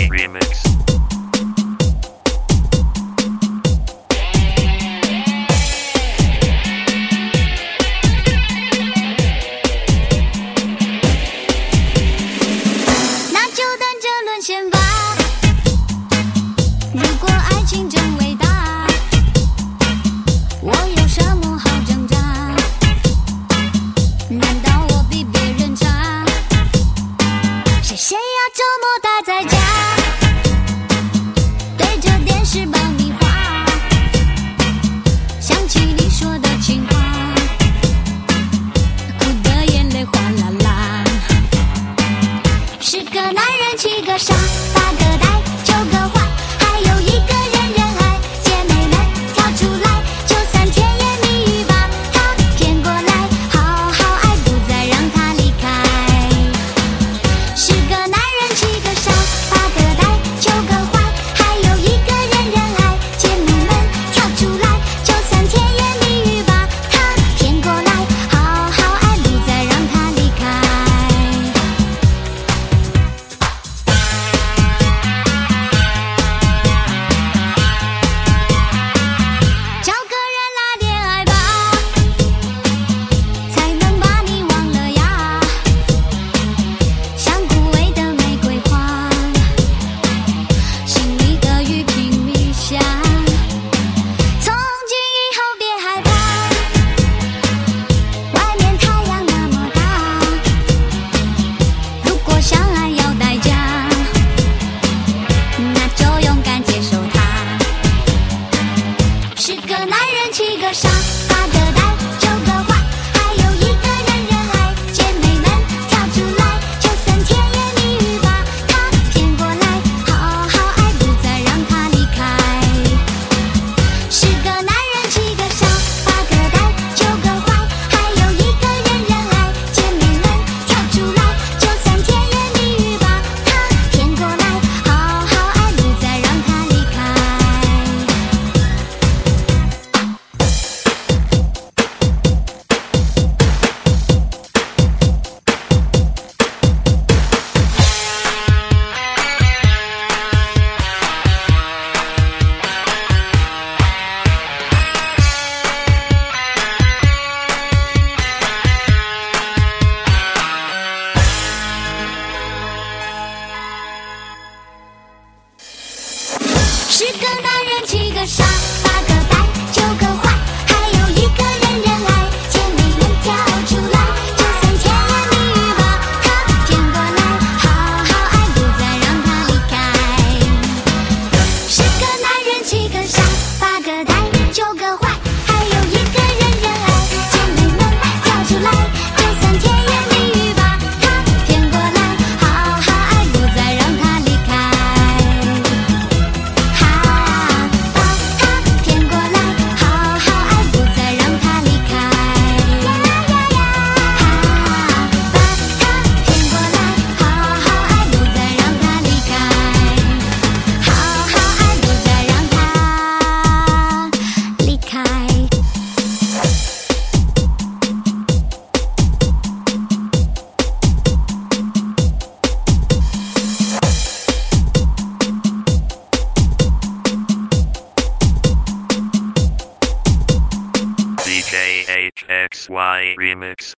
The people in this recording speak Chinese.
Remix. 那就等着沦陷吧。如果爱情真伟大，我有什么好挣扎？难道我比别人差？谁要周末待在家，对着电视爆米花，想起你说的情话，哭的眼泪哗啦啦。十个男人七个傻，八个呆九个坏，还有一个人人爱。姐妹们跳出来，就算甜言蜜语把他骗过来，好好爱，不再让他离开。十个男人七个傻，八个呆九个坏，还有一个人人爱。姐妹们跳出来，就算甜言蜜语把他骗过来，好好爱，不再让他离开。找个人来恋爱吧，才能把你忘了呀。像枯萎的玫瑰花，心里的雨拼命下。从今以后别害怕，外面太阳那么大。如果相爱要代价，那就勇敢接受它。十个男人七个傻，八个呆九个坏，还有一个人人爱。姐妹们跳出来，就算甜言蜜语把他骗过来，好好爱，不再让他离开。十个男人七个傻，八个呆九个坏，还有一个人人爱。姐妹们跳出来，就算甜言蜜语把他骗过来，好好爱，不再让他离开。十个男人七个傻，八个呆九个坏，还有一个人人爱。姐妹们跳出来，就算甜言蜜语把他骗过来，好好爱，不再让他离开。十个男人七个傻，八个呆九个坏，还有一个人人爱。姐妹们跳出来，就算甜言蜜语把他骗过来，好好爱，不再让他离开。哈，把他骗过来，好好爱，不再让他离开。呀呀呀！哈，把他骗过来，好好爱，不再让他离开。好好爱，不再让他离开。 DJHXY Remix.